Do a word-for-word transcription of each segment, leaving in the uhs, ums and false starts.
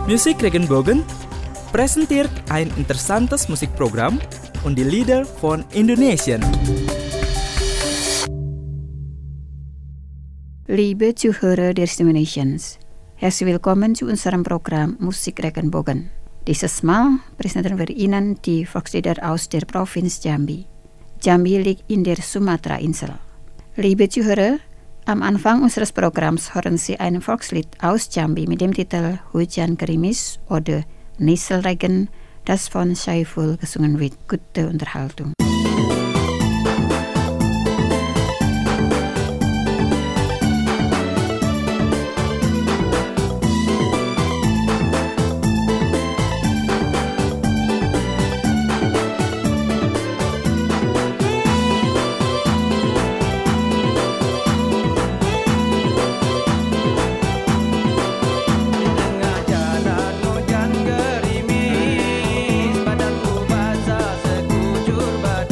Musik Regenbogen präsentiert ein interessantes Musikprogramm und die Lieder von Indonesien. Liebe Zuhörer der Indonesiens, herzlich willkommen zu unserem Programm Musik Regenbogen. Dieses Mal präsentieren wir Ihnen die Volkslieder aus der Provinz Jambi. Jambi liegt in der Sumatra-Insel. Liebe Zuhörer, am Anfang unseres Programms hören Sie ein Volkslied aus Jambi mit dem Titel Hujan Gerimis oder Nieselregen, das von Syaiful gesungen wird. Gute Unterhaltung. Badanku basah sekujur badan.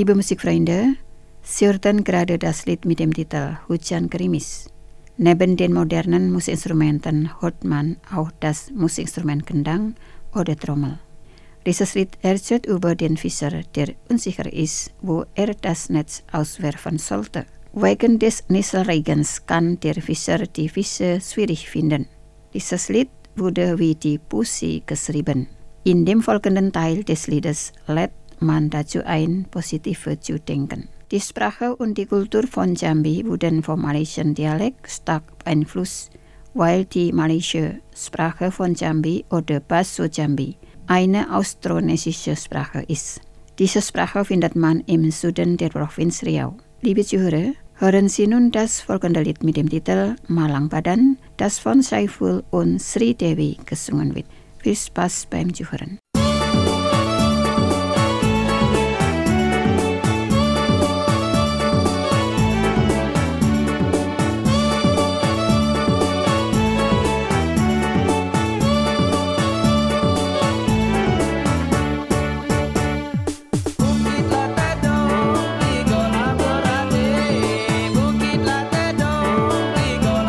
Liebe musikvrienden, Surten gerade das Lied mit dem Titel Hujan Gerimis. Neben den modernen Musikinstrumenten hört man auch das Musikinstrument Gendang oder Trommel. Dieses Lied erzählt über den Fischer, der unsicher ist, wo er das Netz auswerfen sollte. Wegen des Nieselregens kann der Fischer die Fische schwierig finden. Dieses Lied wurde wie die Puisi geschrieben. In dem folgenden Teil des Liedes lädt man dazu ein, positiv zu denken. Die Sprache und die Kultur von Jambi wurden vom malaysischen Dialekt stark beeinflusst, weil die malaysische Sprache von Jambi oder Baso Jambi eine austronesische Sprache ist. Diese Sprache findet man im Süden der Provinz Riau. Liebe Zuhörer, hören Sie nun das folgende Lied mit dem Titel Malang Badan, das von Saiful und Sri Dewi gesungen wird. Viel Spaß beim Zuhören.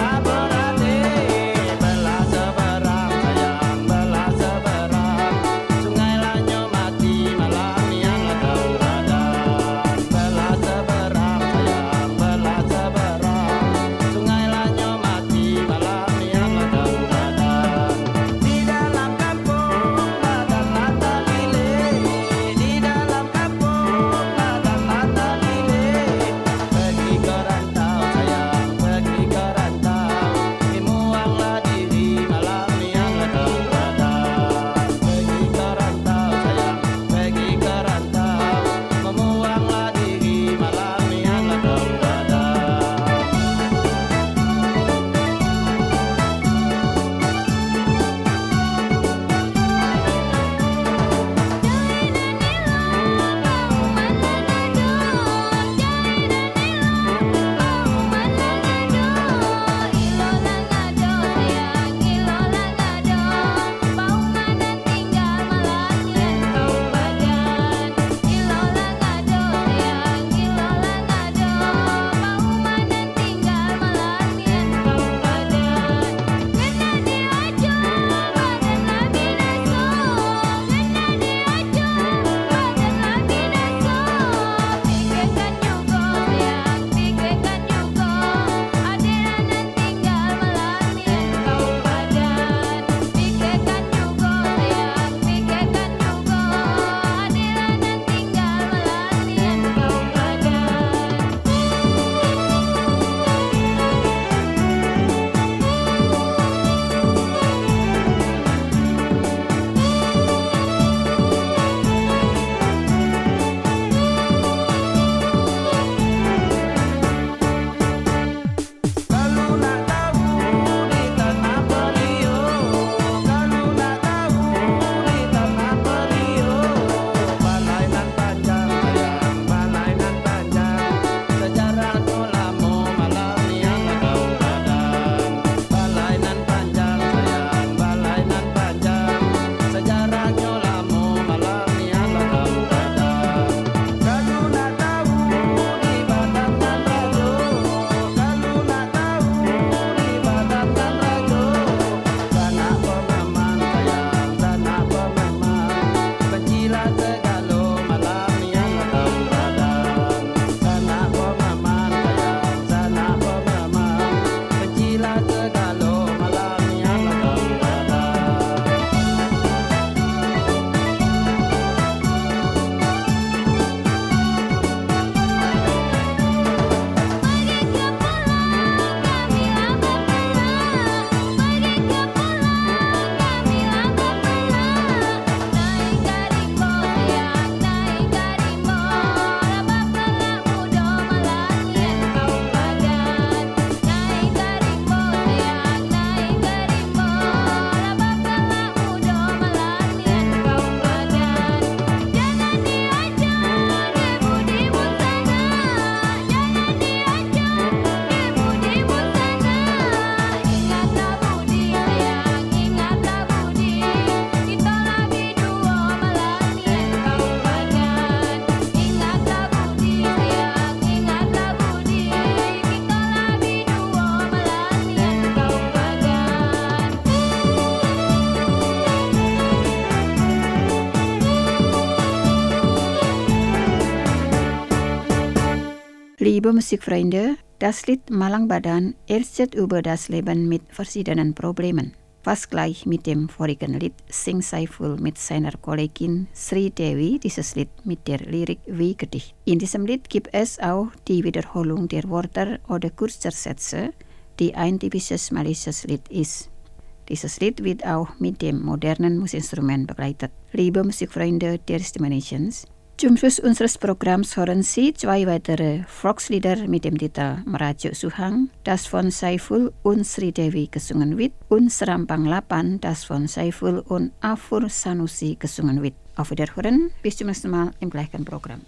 Belah seberang sayang, belah seberang. Liebe Musikfreunde, das Lied Malang Badan erzählt über das Leben mit verschiedenen Problemen. Fast gleich mit dem vorigen Lied singt Saiful mit seiner Kollegin Sri Dewi dieses Lied mit der Lyrik wie Gedicht. In diesem Lied gibt es auch die Wiederholung der Wörter oder Kurzsätze, die ein typisches malaysisches Lied ist. Dieses Lied wird auch mit dem modernen Musikinstrument begleitet. Liebe Musikfreunde der Stimme Nations, zum Schluss unseres Programms hören Sie zwei weitere Volkslieder mit dem Titel Merajuk Suhang, das von Saiful und Sri Dewi gesungen wird, und Serampang Lapan, das von Saiful und Afur Sanusi gesungen wird. Auf Wiederhören, bis zum nächsten Mal im gleichen Programm.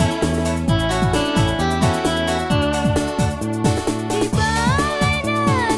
Di balai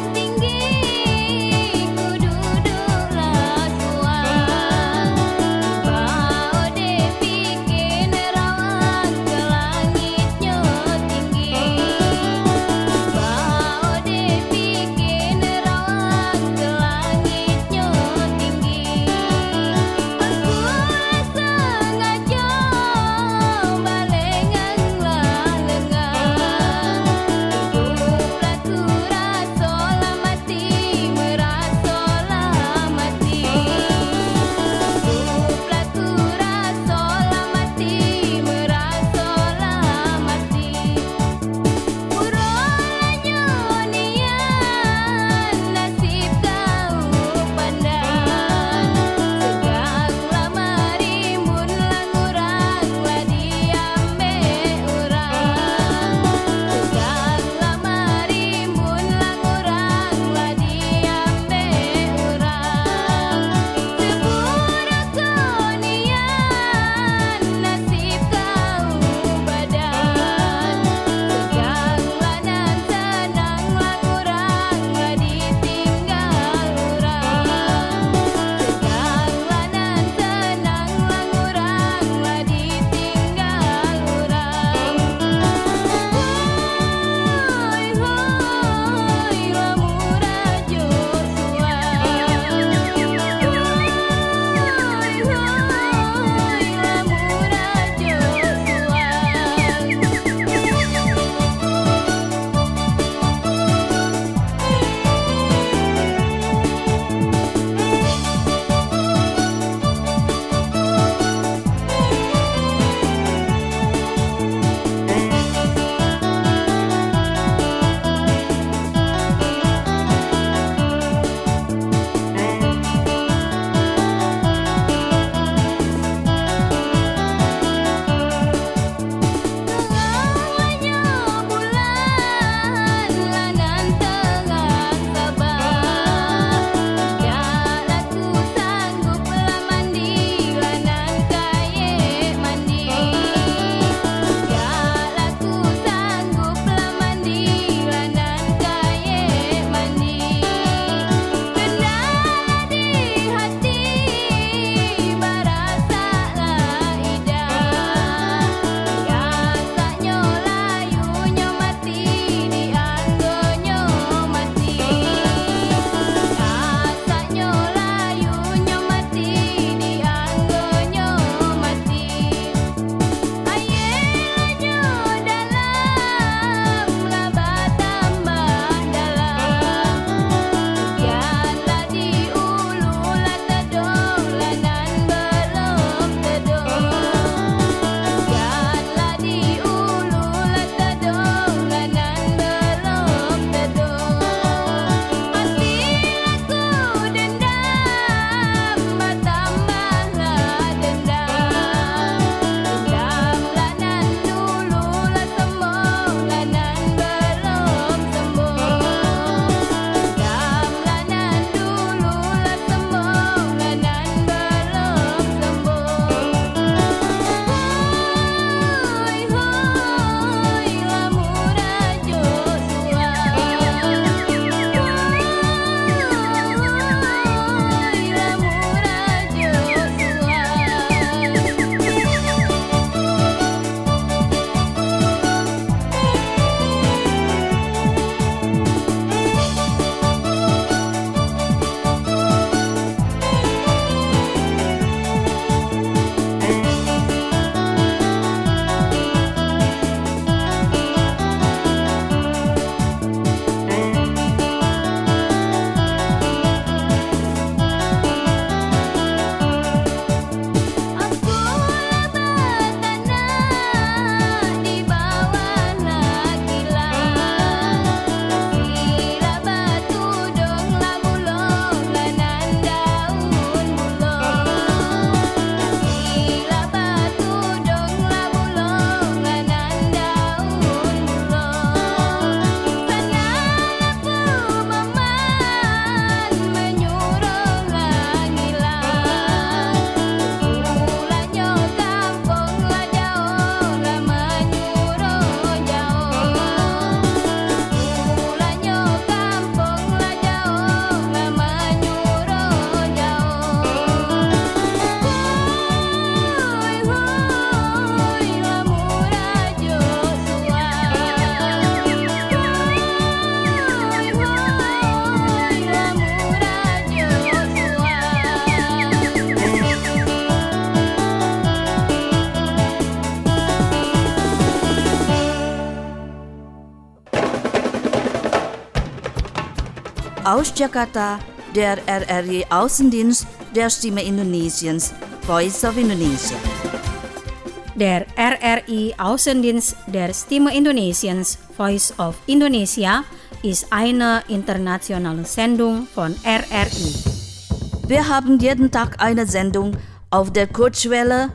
Aus Jakarta, der R R I Außendienst der Stimme Indonesiens, Voice of Indonesia. Der R R I Außendienst der Stimme Indonesiens, Voice of Indonesia, ist eine internationale Sendung von R R I. Wir haben jeden Tag eine Sendung auf der Kurzwelle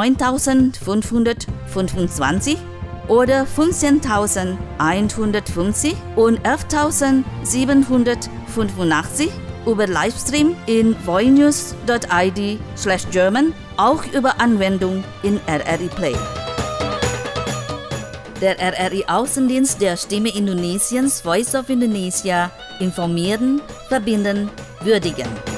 neuntausendfünfhundertfünfundzwanzig oder fünfzehntausendeinhundertfünfzig und elftausendsiebenhundertfünfundachtzig über Livestream in voinews dot I D slash German, auch über Anwendung in R R I Play. Der R R I Außendienst der Stimme Indonesiens, Voice of Indonesia, informieren, verbinden, würdigen.